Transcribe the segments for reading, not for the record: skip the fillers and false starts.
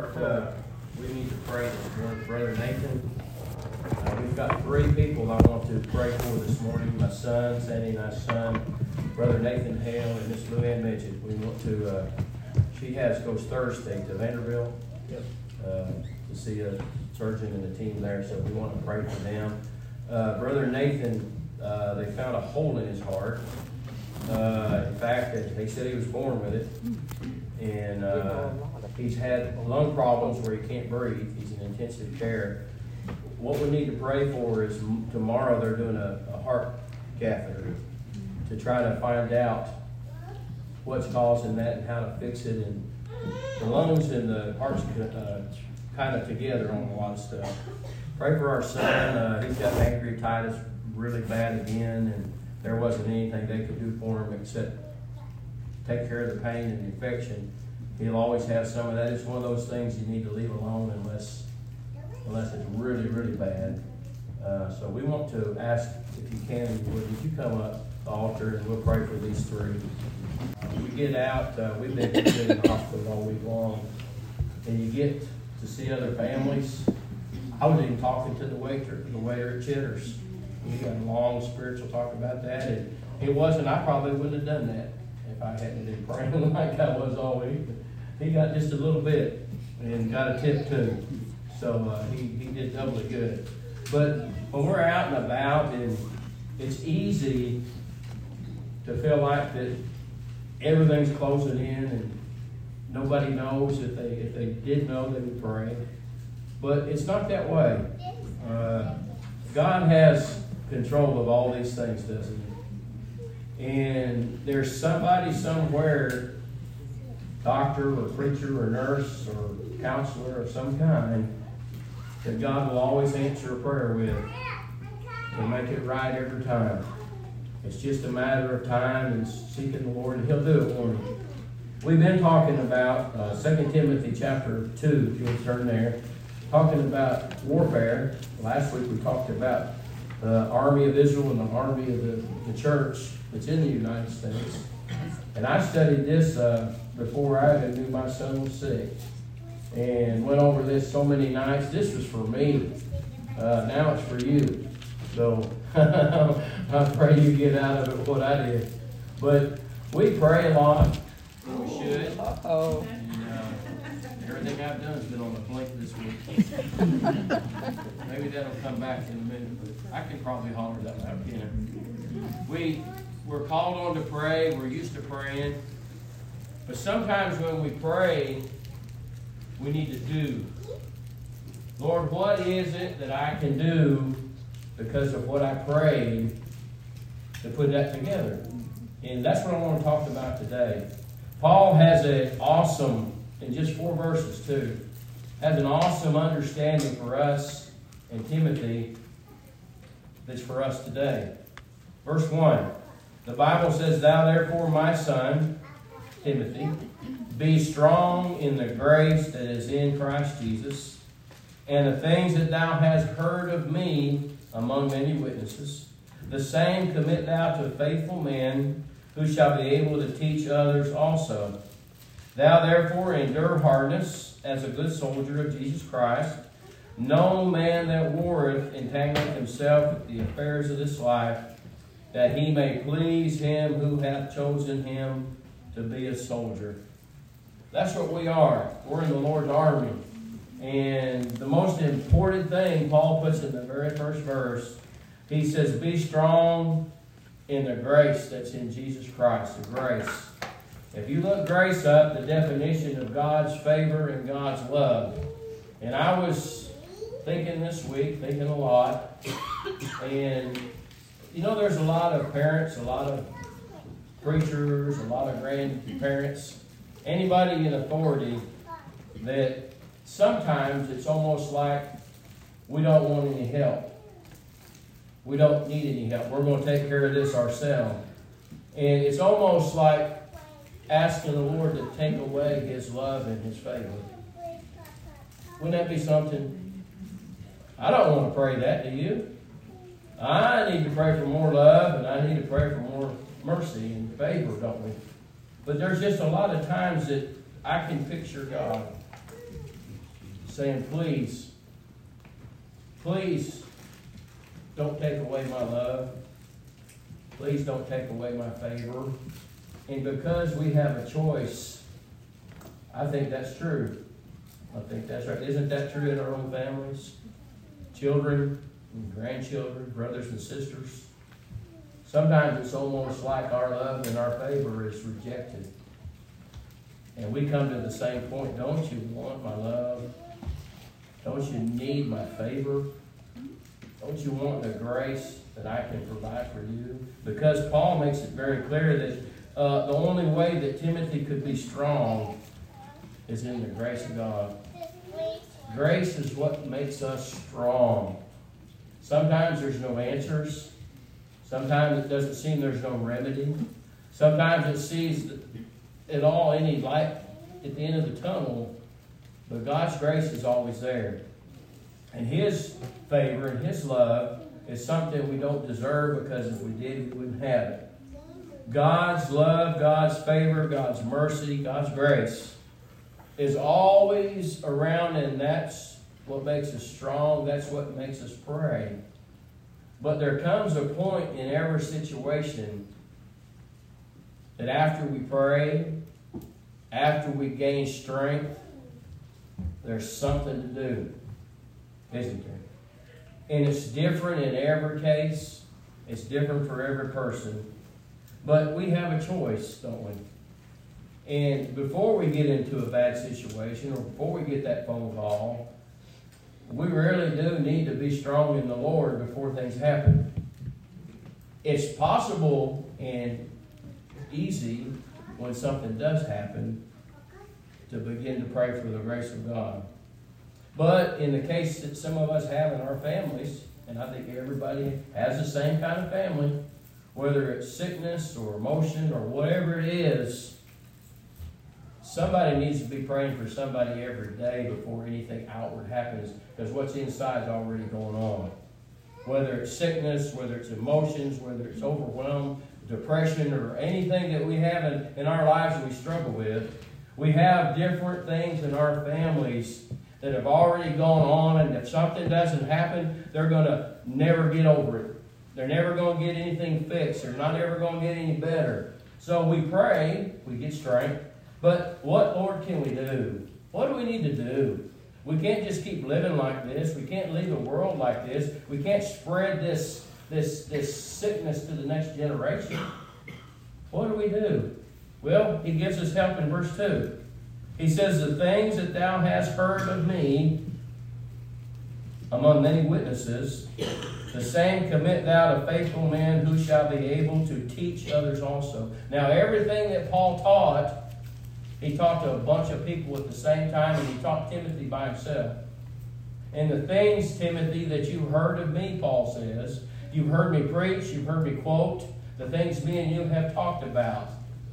We need to pray for Brother Nathan. We've got 3 people I want to pray for this morning. My son, Sandy and I's son, Brother Nathan Hale, and Miss Luann Midget. We want to, goes Thursday to Vanderbilt to see a surgeon and the team there, so we want to pray for them. Brother Nathan, they found a hole in his heart. In fact, they said he was born with it. And he's had lung problems where he can't breathe. He's in intensive care. What we need to pray for is tomorrow they're doing a heart catheter to try to find out what's causing that and how to fix it. And the lungs and the heart's kind of together on a lot of stuff. Pray for our son. He's got pancreatitis really bad again, and there wasn't anything they could do for him except take care of the pain and the infection. He'll always have some of that. It's one of those things you need to leave alone unless it's really, really bad. So we want to ask, if you can, would you come up to the altar and we'll pray for these 3. We get out, we've been in the hospital all week long, and you get to see other families. I was even talking to the waiter at Cheddar's. We got a long spiritual talk about that, and it wasn't, I probably wouldn't have done that if I hadn't been praying like I was all week. But he got just a little bit and got a tip too. So he did doubly good. But when we're out and about, and it's easy to feel like that everything's closing in and nobody knows. If they did know, they would pray. But it's not that way. God has control of all these things, doesn't he? And there's somebody somewhere, doctor or preacher or nurse or counselor of some kind, that God will always answer a prayer with to make it right every time. It's just a matter of time and seeking the Lord, and He'll do it for you. We've been talking about 2 Timothy chapter 2, if you'll turn there, talking about warfare. Last week we talked about the army of Israel and the army of the church that's in the United States. And I studied this before I even knew my son was sick. And went over this so many nights. This was for me. Now it's for you. So I pray you get out of it what I did. But we pray a lot. We should. Uh-oh. And everything I've done has been on the blink this week. Maybe that'll come back in a minute, but I can probably holler that loud, can't I? We're called on to pray. We're used to praying. But sometimes when we pray, we need to do. Lord, what is it that I can do because of what I prayed to put that together? And that's what I want to talk about today. Paul has an awesome, in just 4 verses too, has an awesome understanding for us and Timothy that's for us today. Verse 1, the Bible says, Thou therefore, my son, Timothy, be strong in the grace that is in Christ Jesus, and the things that thou hast heard of me among many witnesses, the same commit thou to faithful men, who shall be able to teach others also. Thou therefore endure hardness as a good soldier of Jesus Christ. No man that warreth entangleth himself with the affairs of this life, that he may please him who hath chosen him to be a soldier. That's what we are. We're in the Lord's army. And the most important thing Paul puts in the very first verse, he says, be strong in the grace that's in Jesus Christ, the grace. If you look grace up, the definition of God's favor and God's love. And I was thinking this week, thinking a lot. And, you know, there's a lot of parents, a lot of preachers, a lot of grandparents, anybody in authority that sometimes it's almost like we don't want any help. We don't need any help. We're going to take care of this ourselves. And it's almost like asking the Lord to take away His love and His favor. Wouldn't that be something? I don't want to pray that, do you? I need to pray for more love, and I need to pray for more mercy and favor, don't we? But there's just a lot of times that I can picture God. saying, please, please don't take away my love. Please don't take away my favor. And because we have a choice, I think that's true. I think that's right. Isn't that true in our own families? Children and grandchildren, brothers and sisters. Sometimes it's almost like our love and our favor is rejected. And we come to the same point. Don't you want my love? Don't you need my favor? Don't you want the grace that I can provide for you? Because Paul makes it very clear that the only way that Timothy could be strong is in the grace of God. Grace is what makes us strong. Sometimes there's no answers. Sometimes it doesn't seem there's no remedy. Sometimes it sees at all any light at the end of the tunnel. But God's grace is always there. And His favor and His love is something we don't deserve, because if we did, we wouldn't have it. God's love, God's favor, God's mercy, God's grace is always around, and that's what makes us strong. That's what makes us pray. But there comes a point in every situation that after we pray, after we gain strength, there's something to do, isn't there? And it's different in every case. It's different for every person. But we have a choice, don't we? And before we get into a bad situation, or before we get that phone call, we really do need to be strong in the Lord before things happen. It's possible and easy when something does happen to begin to pray for the grace of God. But in the case that some of us have in our families, and I think everybody has the same kind of family, whether it's sickness or emotion or whatever it is, somebody needs to be praying for somebody every day before anything outward happens, because what's inside is already going on. Whether it's sickness, whether it's emotions, whether it's overwhelm, depression, or anything that we have in our lives that we struggle with, we have different things in our families that have already gone on, and if something doesn't happen, they're going to never get over it. They're never going to get anything fixed. They're not ever going to get any better. So we pray, we get strength. But what, Lord, can we do? What do we need to do? We can't just keep living like this. We can't leave the world like this. We can't spread this sickness to the next generation. What do we do? Well, He gives us help in verse 2. He says, the things that thou hast heard of me among many witnesses, the same commit thou to faithful men who shall be able to teach others also. Now, everything that Paul taught, he taught to a bunch of people at the same time, and he taught Timothy by himself. And the things, Timothy, that you heard of me, Paul says, you've heard me preach, you've heard me quote, the things me and you have talked about.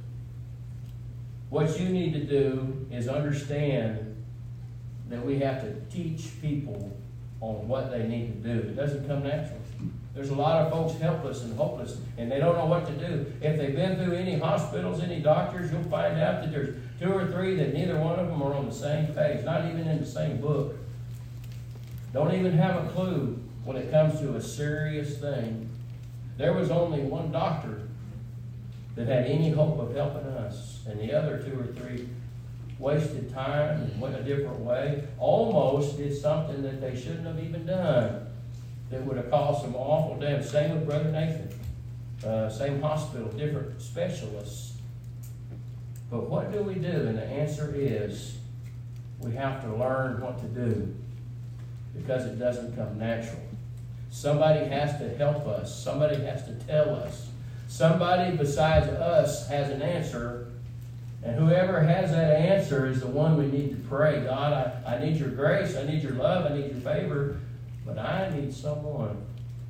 What you need to do is understand that we have to teach people on what they need to do. It doesn't come naturally. There's a lot of folks helpless and hopeless, and they don't know what to do. If they've been through any hospitals, any doctors, you'll find out that there's 2 or 3 that neither one of them are on the same page, not even in the same book. Don't even have a clue when it comes to a serious thing. There was only one doctor that had any hope of helping us, and the other 2 or 3 wasted time and went a different way, almost did something that they shouldn't have even done, that would have caused some awful damage. Same with Brother Nathan. Same hospital, different specialists. But what do we do? And the answer is, we have to learn what to do, because it doesn't come natural. Somebody has to help us. Somebody has to tell us. Somebody besides us has an answer, and whoever has that answer is the one we need to pray. God, I need your grace, I need your love, I need your favor, but I need someone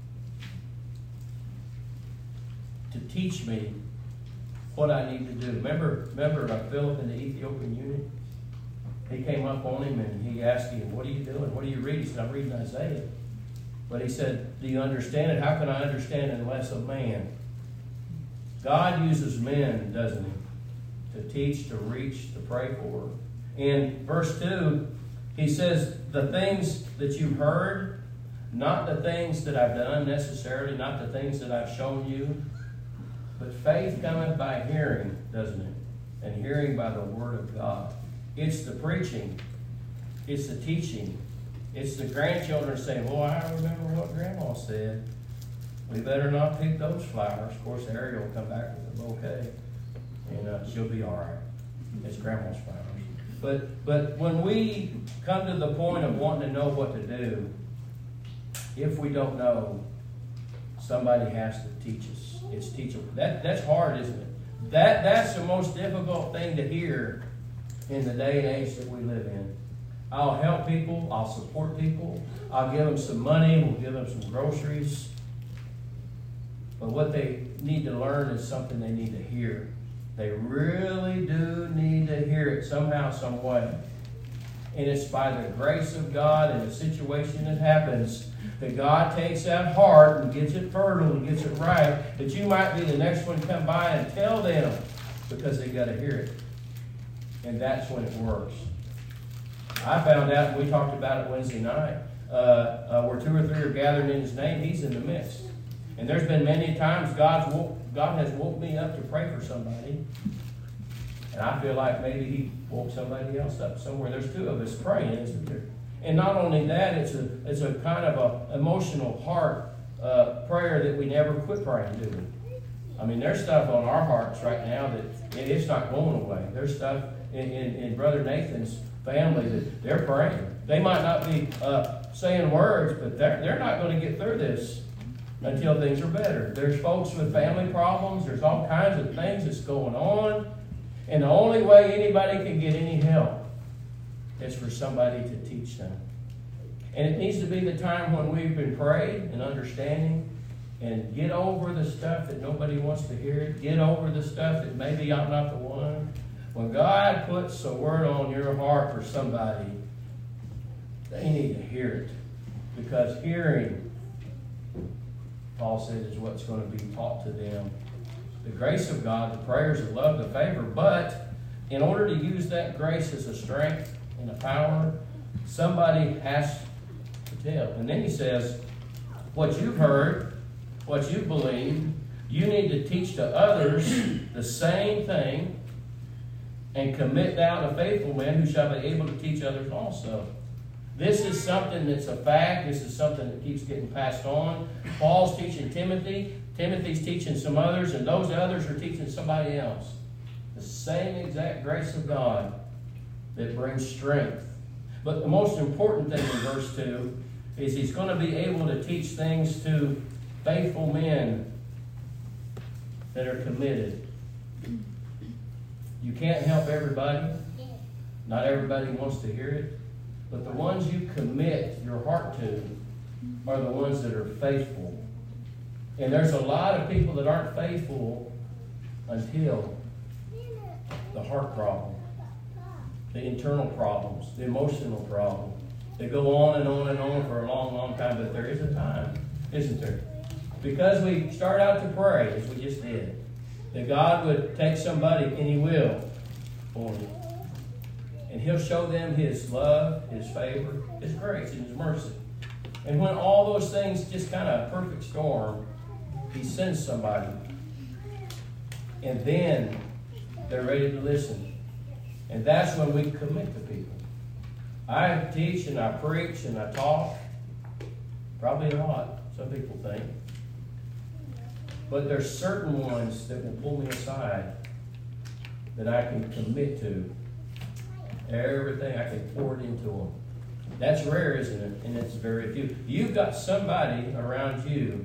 to teach me what I need to do. Remember Philip in the Ethiopian eunuch? He came up on him and he asked him, what are you doing? What do you read? He said, I'm reading Isaiah. But he said, do you understand it? How can I understand it unless a man? God uses men, doesn't he? To teach, to reach, to pray for. In verse 2, He says, the things that you've heard, not the things that I've done necessarily, not the things that I've shown you, but faith cometh by hearing, doesn't it? And hearing by the word of God. It's the preaching. It's the teaching. It's the grandchildren saying, well, I remember what Grandma said. We better not pick those flowers. Of course, Ariel will come back with a bouquet, and she'll be all right. It's Grandma's flowers. But when we come to the point of wanting to know what to do, if we don't know, somebody has to teach us. It's teachable. That's hard, isn't it? That's the most difficult thing to hear in the day and age that we live in. I'll help people. I'll support people. I'll give them some money. We'll give them some groceries. But what they need to learn is something they need to hear. They really do need to hear it somehow, some way. And it's by the grace of God and the situation that happens that God takes that heart and gets it fertile and gets it right, that you might be the next one to come by and tell them, because they got to hear it. And that's when it works. I found out, and we talked about it Wednesday night, where 2 or 3 are gathered in His name, He's in the midst. And there's been many times God has woke me up to pray for somebody. And I feel like maybe He woke somebody else up somewhere. There's 2 of us praying, isn't there? And not only that, it's a kind of an emotional heart prayer that we never quit praying, do we? I mean, there's stuff on our hearts right now that it's not going away. There's stuff in Brother Nathan's family that they're praying. They might not be saying words, but they're not going to get through this until things are better. There's folks with family problems. There's all kinds of things that's going on. And the only way anybody can get any help is for somebody to teach them. And it needs to be the time when we've been praying and understanding and get over the stuff that nobody wants to hear. Get over the stuff that maybe I'm not the one. When God puts a word on your heart for somebody, they need to hear it. Because hearing, Paul said, is what's going to be taught to them. The grace of God, the prayers of love, the favor. But in order to use that grace as a strength and a power, somebody has to tell. And then he says, what you've heard, what you've believed, you need to teach to others the same thing, and commit thou to faithful men who shall be able to teach others also. This is something that's a fact. This is something that keeps getting passed on. Paul's teaching Timothy. Timothy's teaching some others, and those others are teaching somebody else. The same exact grace of God that brings strength. But the most important thing in verse 2 is he's going to be able to teach things to faithful men that are committed. You can't help everybody. Not everybody wants to hear it. But the ones you commit your heart to are the ones that are faithful. And there's a lot of people that aren't faithful until the heart problem, the internal problems, the emotional problem. They go on and on and on for a long, long time, but there is a time, isn't there? Because we start out to pray, as we just did, that God would take somebody, and He will, for you. And He'll show them His love, His favor, His grace, and His mercy. And when all those things just kind of a perfect storm, He sends somebody. And then they're ready to listen. And that's when we commit to people. I teach and I preach and I talk. Probably a lot, some people think. But there's certain ones that will pull me aside that I can commit to. Everything, I can pour it into them. That's rare, isn't it? And it's very few. You've got somebody around you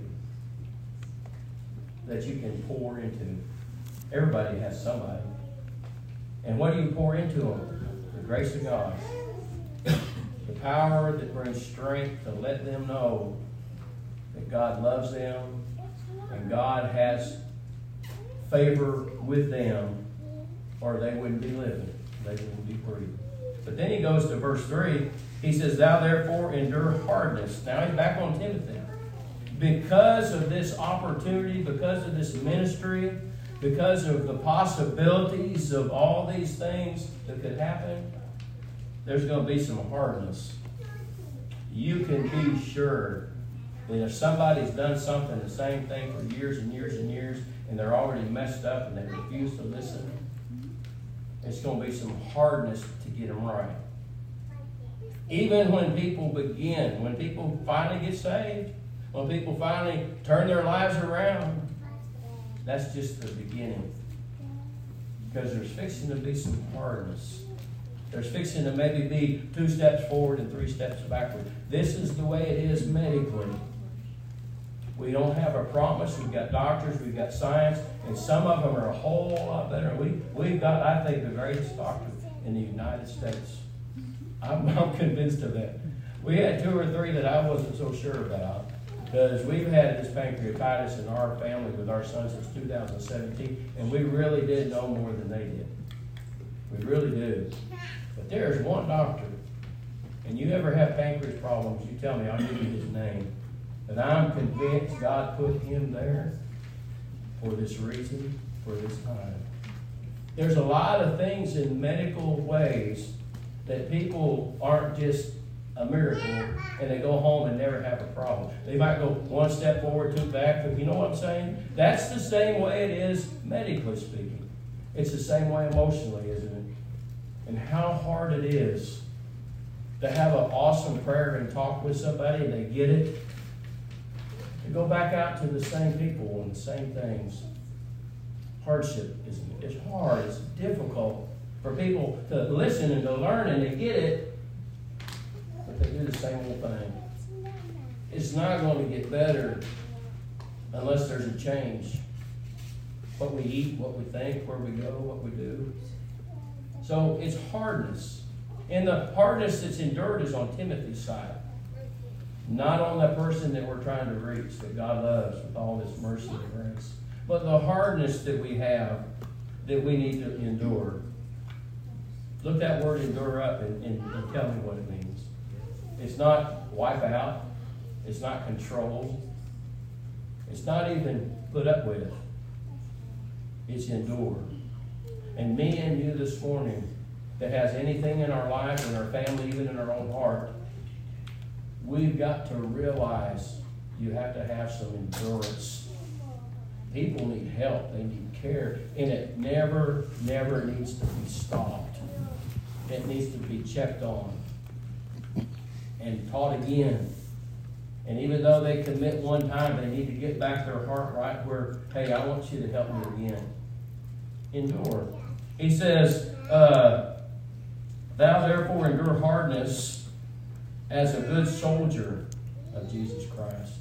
that you can pour into. Everybody has somebody. And what do you pour into them? The grace of God. The power that brings strength to let them know that God loves them and God has favor with them, or they wouldn't be living. They wouldn't be free. But then he goes to verse 3. He says, thou therefore endure hardness. Now he's back on Timothy. Because of this opportunity, because of this ministry, because of the possibilities of all these things that could happen, there's going to be some hardness. You can be sure that if somebody's done something, the same thing for years and years and years, and they're already messed up and they refuse to listen, it's going to be some hardness to get them right. Even when people begin, when people finally get saved, when people finally turn their lives around, that's just the beginning. Because there's fixing to be some hardness. There's fixing to maybe be 2 steps forward and 3 steps backward. This is the way it is medically. We don't have a promise. We've got doctors, we've got science, and some of them are a whole lot better. We've got, I think, the greatest doctor in the United States. I'm convinced of that. We had 2 or 3 that I wasn't so sure about, because we've had this pancreatitis in our family with our son since 2017, and we really did know more than they did. We really do. But there's one doctor, and you ever have pancreas problems, you tell me, I'll give you his name. But I'm convinced God put him there for this reason, for this time. There's a lot of things in medical ways that people aren't just a miracle and they go home and never have a problem. They might go 1 step forward, 2 back, but you know what I'm saying? That's the same way it is medically speaking. It's the same way emotionally, isn't it? And how hard it is to have an awesome prayer and talk with somebody and they get it. To go back out to the same people and the same things. Hardship, isn't it? It's hard. It's difficult for people to listen and to learn and to get it, but they do the same old thing. It's not going to get better unless there's a change. What we eat, what we think, where we go, what we do. So it's hardness. And the hardness that's endured is on Timothy's side. Not on the person that we're trying to reach, that God loves with all this mercy and grace. But the hardness that we have, that we need to endure. Look that word endure up and tell me what it means. It's not wipe out. It's not control. It's not even put up with. It's endure. And me and you this morning, that has anything in our life, in our family, even in our own heart, we've got to realize you have to have some endurance. People need help. They need care. And it never needs to be stopped. It needs to be checked on and taught again. And even though they commit one time, they need to get back their heart right where, hey, I want you to help me again. Endure. He says, thou therefore endure hardness as a good soldier of Jesus Christ.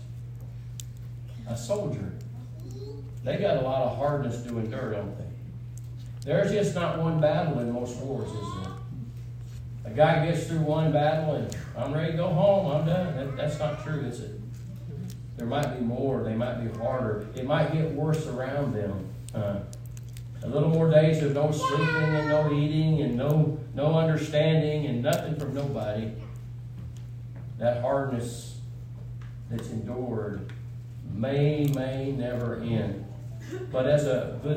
A soldier. They got a lot of hardness to endure, don't they? There's just not one battle in most wars, is there? A guy gets through one battle and I'm ready to go home, I'm done. That's not true, is it? There might be more. They might be harder. It might get worse around them. A little more days of no sleeping and no eating and no understanding and nothing from nobody. That hardness that's endured may never end. But as a good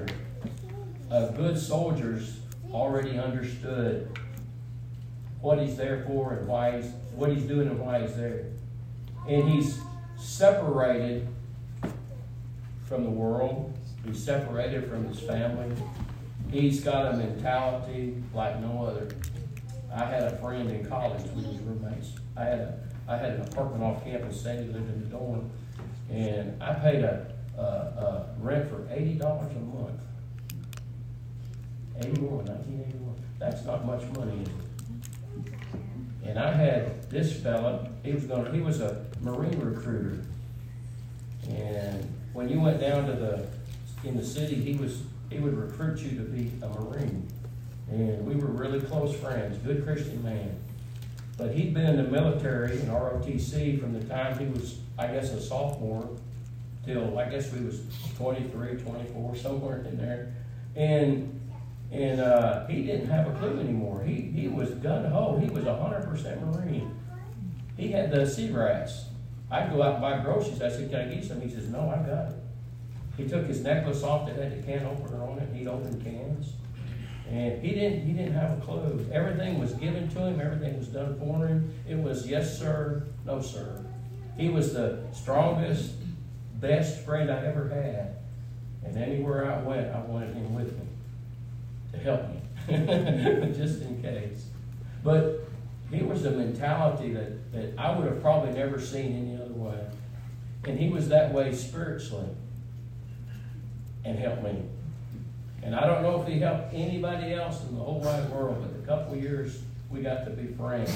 soldier's already understood what he's there for and what he's doing and why he's there. And he's separated from the world. He's separated from his family. He's got a mentality like no other. I had a friend in college. We was roommates. I had an apartment off campus. Sandy lived in the dorm. And I paid a rent for $80 a month. 1981. That's not much money, is it? And I had this fella. He was a Marine recruiter. And when you went down to in the city, he would recruit you to be a Marine. And we were really close friends, good Christian man. But he'd been in the military in ROTC from the time he was, I guess, a sophomore till, I guess, we was 23, 24, somewhere in there. And he didn't have a clue anymore. He was gun-ho. He was 100% Marine. He had the sea rats. I'd go out and buy groceries. I said, can I get you some? He says, no, I got it. He took his necklace off that had the can opener on it. He'd open cans. And he didn't have a clue. Everything was given to him. Everything was done for him. It was yes, sir, no, sir. He was the strongest, best friend I ever had. And anywhere I went, I wanted him with me to help me, just in case. But it was a mentality that I would have probably never seen any other way. And he was that way spiritually and helped me. And I don't know if he helped anybody else in the whole wide world, but the couple of years we got to be friends,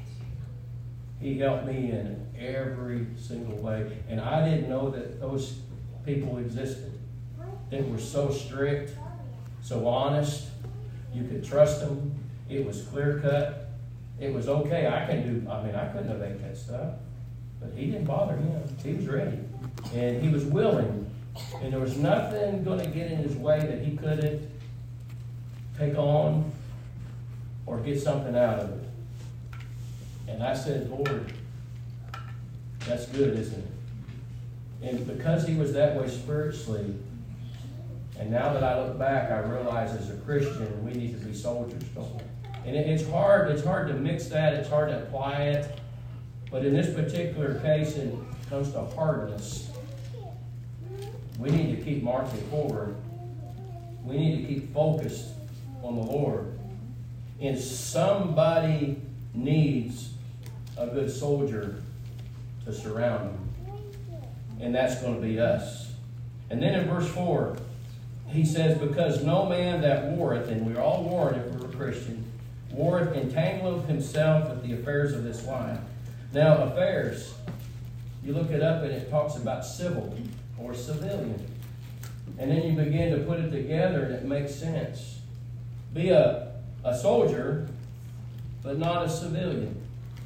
he helped me in every single way. And I didn't know that those people existed. They were so strict, so honest. You could trust them. It was clear cut. It was okay. I couldn't have ate that stuff. But he didn't bother him. He was ready. And he was willing. And there was nothing going to get in his way that he couldn't take on or get something out of it. And I said, Lord, that's good, isn't it? And because he was that way spiritually, and now that I look back, I realize as a Christian, we need to be soldiers, don't we? And it's hard to mix that, it's hard to apply it. But in this particular case, when it comes to hardness, we need to keep marching forward. We need to keep focused on the Lord. And somebody needs a good soldier to surround him. And that's going to be us. And then in verse 4, he says, because no man that warreth, and we're all warring if we're a Christian, warreth entangleth himself with the affairs of this life. Now, affairs, you look it up and it talks about civil or civilian. And then you begin to put it together and it makes sense. Be a soldier, but not a civilian.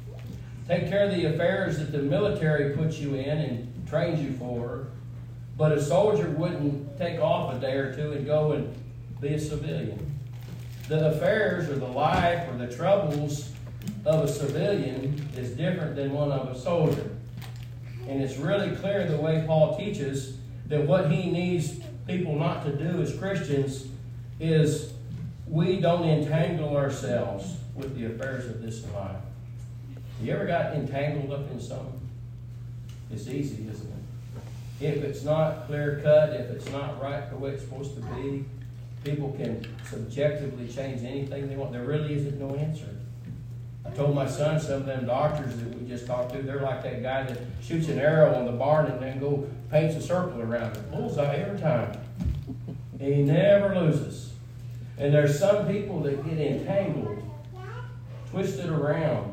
Take care of the affairs that the military puts you in and trains you for. But a soldier wouldn't take off a day or two and go and be a civilian. The affairs or the life or the troubles of a civilian is different than one of a soldier. And it's really clear the way Paul teaches that what he needs people not to do as Christians is we don't entangle ourselves with the affairs of this life. You ever got entangled up in something? It's easy, isn't it? If it's not clear cut, if it's not right the way it's supposed to be, people can subjectively change anything they want. There really isn't no answer. I told my son some of them doctors that we just talked to, they're like that guy that shoots an arrow on the barn and then go paints a circle around it. Bullseye every time. And he never loses. And there's some people that get entangled, twisted around,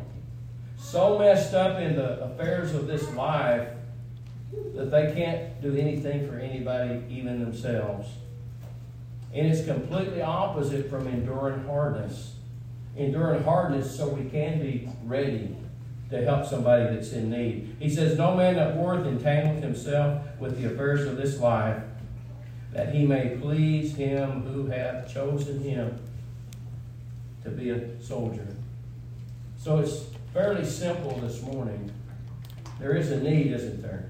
so messed up in the affairs of this life that they can't do anything for anybody, even themselves. And it's completely opposite from enduring hardness. Enduring hardness so we can be ready to help somebody that's in need. He says, no man that warreth entangleth himself with the affairs of this life, that he may please him who hath chosen him to be a soldier. So it's fairly simple this morning. There is a need, isn't there?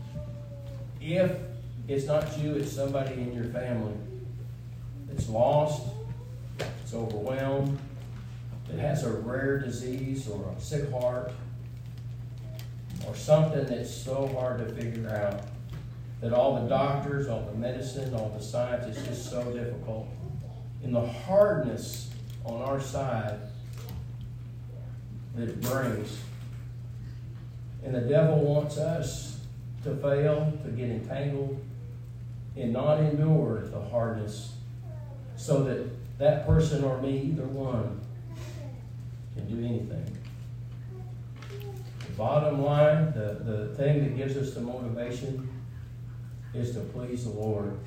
If it's not you, it's somebody in your family that's lost, it's overwhelmed, that has a rare disease or a sick heart, or something that's so hard to figure out, that all the doctors, all the medicine, all the science is just so difficult. And the hardness on our side that it brings. And the devil wants us to fail, to get entangled, and not endure the hardness, so that that person or me, either one, can do anything. The bottom line, the thing that gives us the motivation is to please the Lord.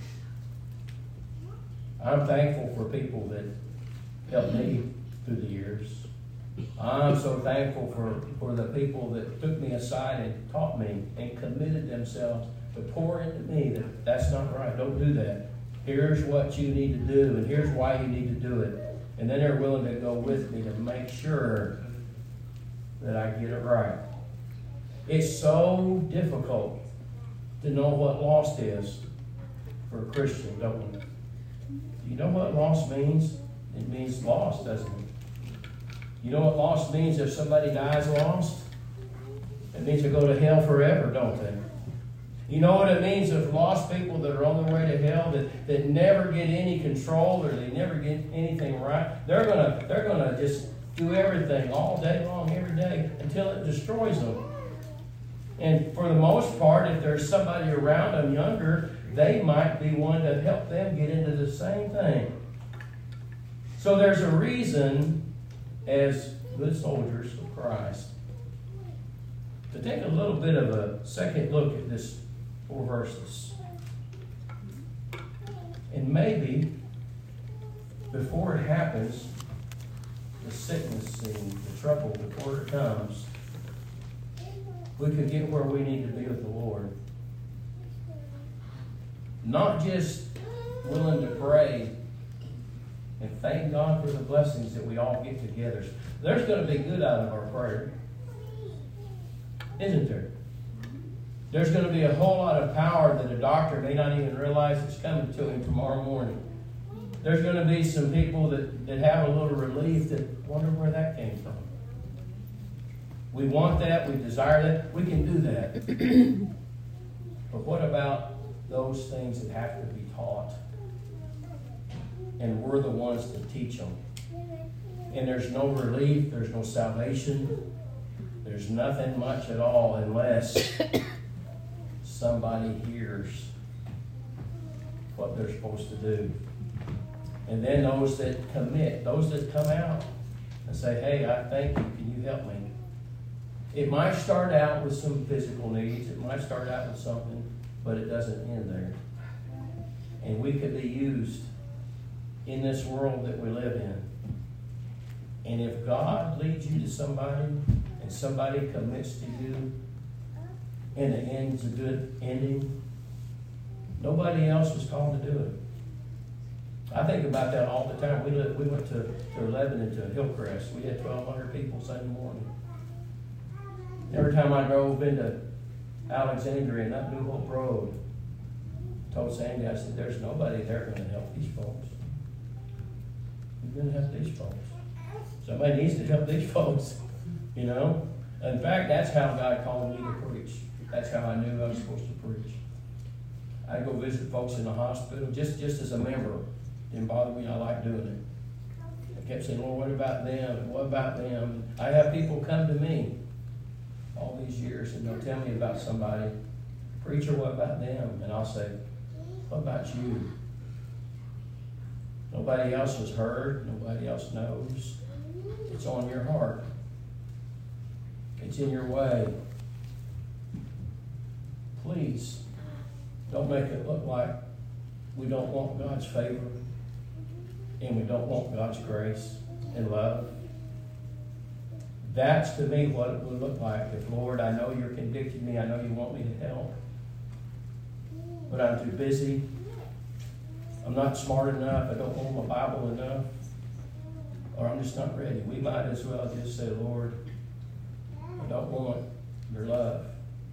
I'm thankful for people that helped me through the years. I'm so thankful for the people that took me aside and taught me and committed themselves to pour into me that that's not right. Don't do that. Here's what you need to do, and here's why you need to do it. And then they're willing to go with me to make sure that I get it right. It's so difficult to know what lost is for a Christian, don't we? Do you know what lost means? It means lost, doesn't it? You know what lost means if somebody dies lost? It means they go to hell forever, don't they? You know what it means if lost people that are on their way to hell, that never get any control or they never get anything right, they're gonna just do everything all day long, every day, until it destroys them. And for the most part, if there's somebody around them younger, they might be one to help them get into the same thing. So there's a reason, as good soldiers of Christ, to take a little bit of a second look at this 4 verses. And maybe, before it happens, the sickness and the trouble, before it comes, we could get where we need to be with the Lord. Not just willing to pray and thank God for the blessings that we all get together. There's going to be good out of our prayer, isn't there? There's going to be a whole lot of power that a doctor may not even realize it's coming to him tomorrow morning. There's going to be some people that have a little relief that wonder where that came from. We want that. We desire that. We can do that. But what about those things that have to be taught? And we're the ones to teach them. And there's no relief. There's no salvation. There's nothing much at all unless somebody hears what they're supposed to do. And then those that commit, those that come out and say, hey, I thank you. Can you help me? It might start out with some physical needs. It might start out with something, but it doesn't end there. And we could be used in this world that we live in. And if God leads you to somebody and somebody commits to you and it ends a good ending, nobody else was called to do it. I think about that all the time. We went to Lebanon, to Hillcrest. We had 1,200 people Sunday morning. Every time I drove into Alexandria and up New Hope Road, I told Sandy, I said, there's nobody there going to help these folks. Who's going to help these folks? Somebody needs to help these folks, you know? In fact, that's how God called me to preach. That's how I knew I was supposed to preach. I'd go visit folks in the hospital just as a member. Didn't bother me. I liked doing it. I kept saying, Lord, what about them? What about them? I have people come to me all these years and they'll tell me about somebody. Preacher, what about them? And I'll say, what about you? Nobody else has heard. Nobody else knows. It's on your heart. It's in your way. Please, don't make it look like we don't want God's favor and we don't want God's grace and love. That's to me what it would look like. If, Lord, I know you're convicting me. I know you want me to help. But I'm too busy. I'm not smart enough. I don't know my Bible enough. Or I'm just not ready. We might as well just say, Lord, I don't want your love.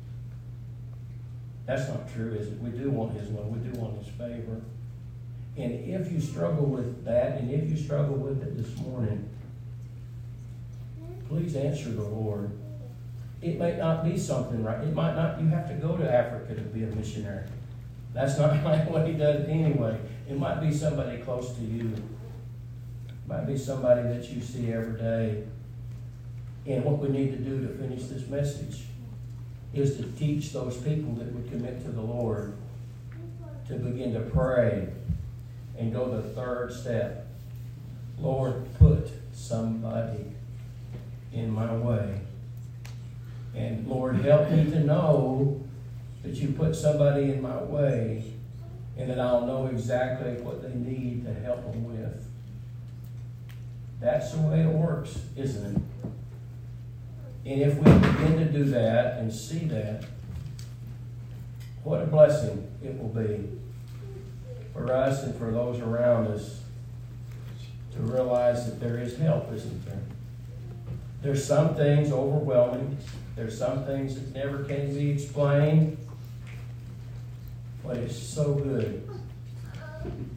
That's not true, is it? We do want his love. We do want his favor. And if you struggle with that, and if you struggle with it this morning, please answer the Lord. It may not be something right. It might not. You have to go to Africa to be a missionary. That's not like what he does anyway. It might be somebody close to you. It might be somebody that you see every day. And what we need to do to finish this message is to teach those people that would commit to the Lord to begin to pray and go the third step. Lord, put somebody in my way. And Lord, help me to know that you put somebody in my way and that I'll know exactly what they need to help them with. That's the way it works, isn't it? And if we begin to do that and see that, what a blessing it will be for us and for those around us to realize that there is help, isn't there? There's some things overwhelming. There's some things that never can be explained. But it's so good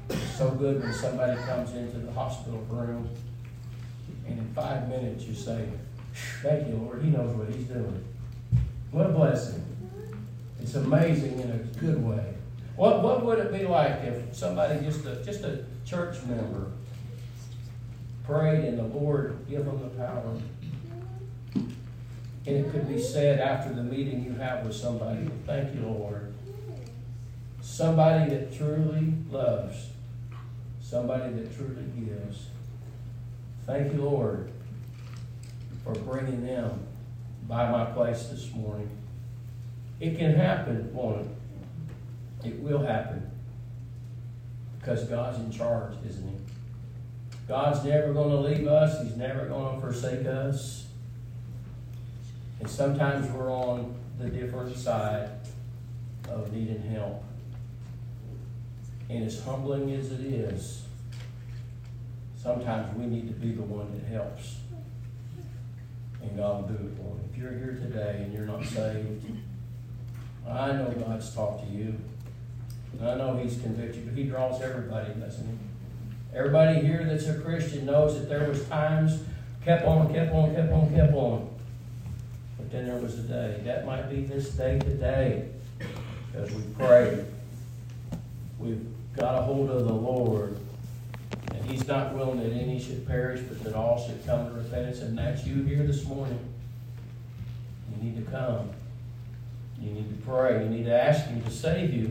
It's so good when somebody comes into the hospital room and in 5 minutes you say, thank you, Lord, He knows what He's doing. What a blessing. It's amazing in a good way. What would it be like if somebody, just a church member, prayed and the Lord give them the power? And it could be said after the meeting you have with somebody, thank you, Lord. Somebody that truly loves. Somebody that truly gives. Thank you, Lord, for bringing them by my place this morning. It can happen, won't it? It will happen. Because God's in charge, isn't He? God's never going to leave us. He's never going to forsake us. And sometimes we're on the different side of needing help. And as humbling as it is, sometimes we need to be the one that helps. And God will do it for you. If you're here today and you're not saved, I know God's talked to you. I know He's convicted, but He draws everybody, doesn't He? Everybody here that's a Christian knows that there was times, kept on. But then there was a day. That might be this day today. Because we prayed. We've got a hold of the Lord. And He's not willing that any should perish, but that all should come to repentance. And that's you here this morning. You need to come. You need to pray. You need to ask Him to save you.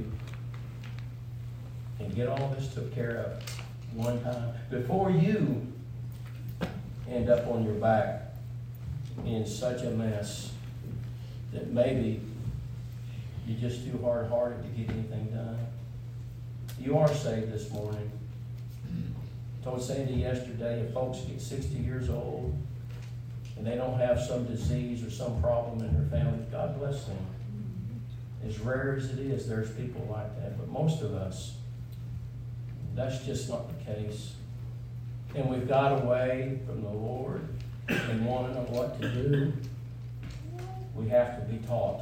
And get all this took care of one time. Before you end up on your back in such a mess that maybe you're just too hard-hearted to get anything done. You are saved this morning. I told Sandy yesterday, if folks get 60 years old and they don't have some disease or some problem in their family, God bless them. As rare as it is, there's people like that. But most of us, that's just not the case. And we've got away from the Lord and want to know what to do. We have to be taught.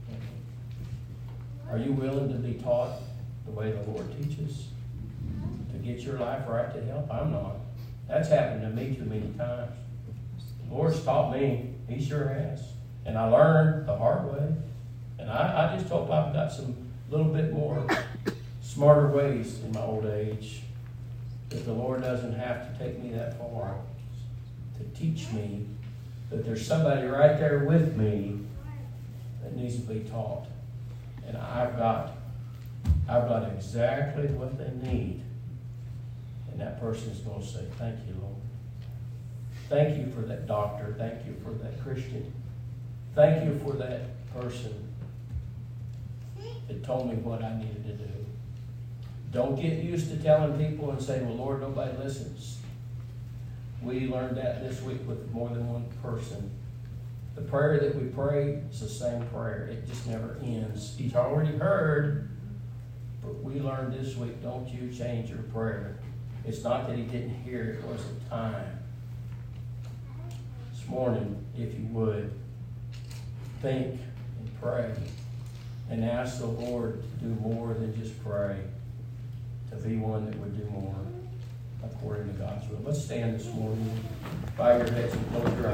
Are you willing to be taught the way the Lord teaches? To get your life right to help? I'm not. That's happened to me too many times. The Lord's taught me. He sure has. And I learned the hard way. And I just hope I've got some little bit more smarter ways in my old age. That the Lord doesn't have to take me that far to teach me that there's somebody right there with me that needs to be taught. And I've got exactly what they need. And that person is going to say, thank you, Lord. Thank you for that doctor. Thank you for that Christian. Thank you for that person that told me what I needed to do. Don't get used to telling people and saying, well, Lord, nobody listens. We learned that this week with more than one person. The prayer that we pray is the same prayer. It just never ends. He's already heard, but we learned this week, don't you change your prayer. It's not that He didn't hear, it wasn't time. This morning, if you would, think and pray and ask the Lord to do more than just pray, to be one that would do more according to God's will. Let's stand this morning. Bow your heads and close your eyes.